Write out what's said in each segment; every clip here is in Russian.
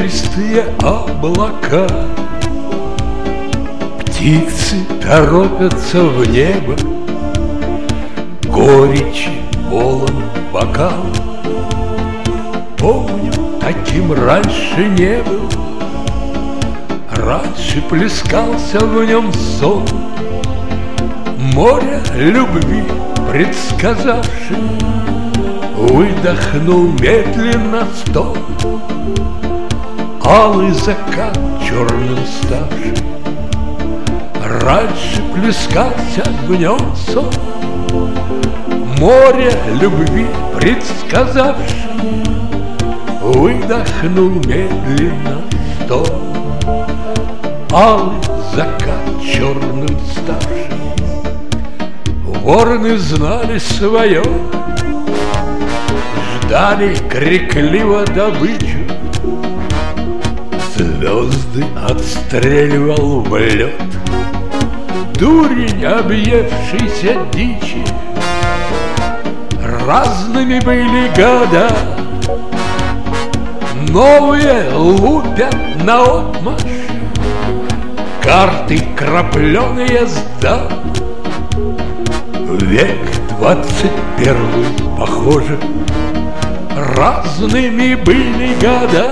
перистые облака. Птицы торопятся в небо, горечи полон бокал. Помню, таким раньше не был, раньше плескался в нем сон, море любви предсказавший выдохнул медленно стон. Алый закат черным ставший раньше плескался в нем сон, море любви предсказавший выдохнул медленно стон. Алый закат черным ставший. Вороны знали свое, ждали крикливо добычу. Звезды отстреливал в лед дурень объевшийся дичи. Разными были года, новые лупят наотмашь, карты крапленые сдал. Век 21, похоже, разными были года,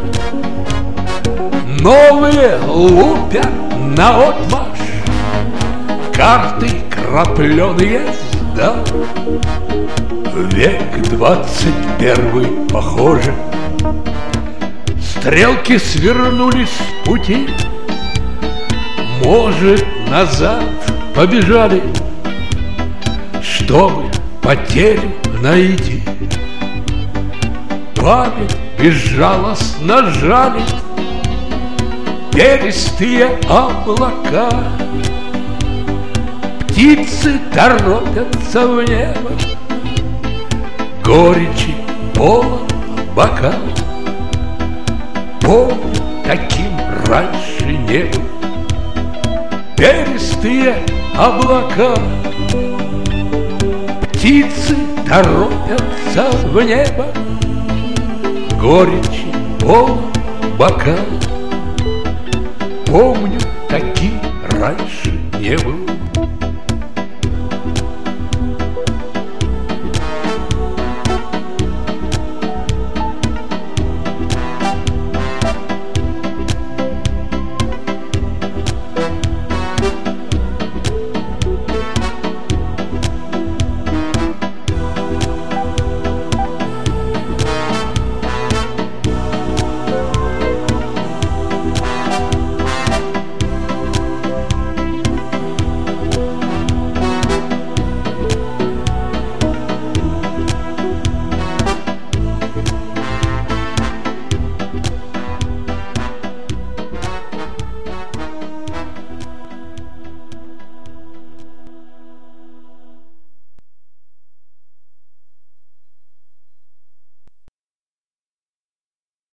новые лупят наотмашь, карты крапленые сдал. Век 21, похоже, стрелки свернулись с пути, может, назад побежали, чтобы потерю найти. Память безжалостно жалит перистые облака. Птицы торопятся в небо, горечи полон бокал. Помню, таким раньше не был, перистые облака. Птицы торопятся в небо, горечи полон бокал. Помню, таким раньше не был.